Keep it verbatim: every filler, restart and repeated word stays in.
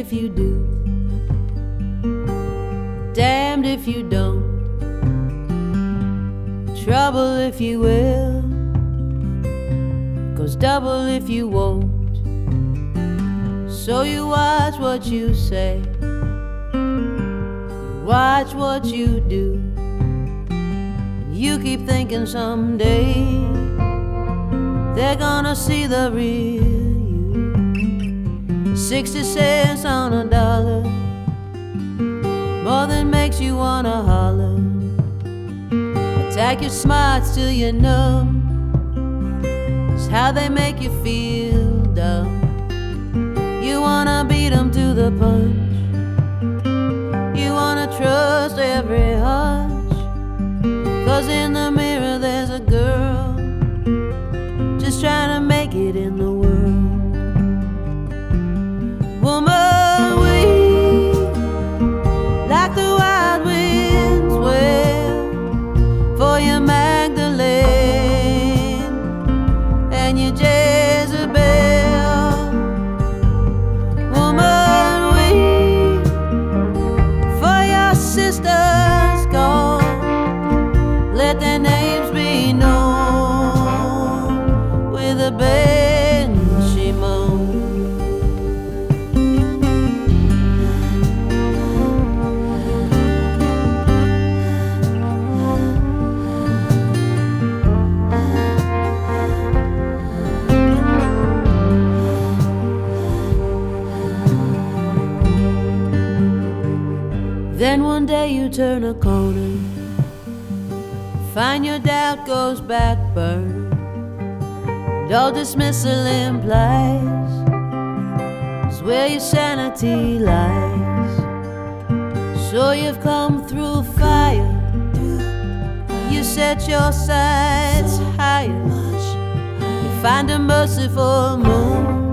if you do, damned if you don't. Trouble if you will, goes double if you won't. So you watch what you say, watch what you do. You keep thinking someday they're gonna see the real you. Sixty cents on a dollar, more than makes you wanna holler. Attack your smarts till you're numb, it's how they make you feel dumb. You wanna beat them to the punch, you wanna trust every hunch. Cause in the mirror there's a girl just trying to make it in the world. Woman, we like the wild winds wail for your Magdalene and your Jezebel. Woman, we for your sisters gone, let their names be known with a Ben Shimon. Then one day you turn a corner, find your doubt goes back burned, and all dismissal implies is where your sanity lies. So you've come through fire, you set your sights higher, you find a merciful moon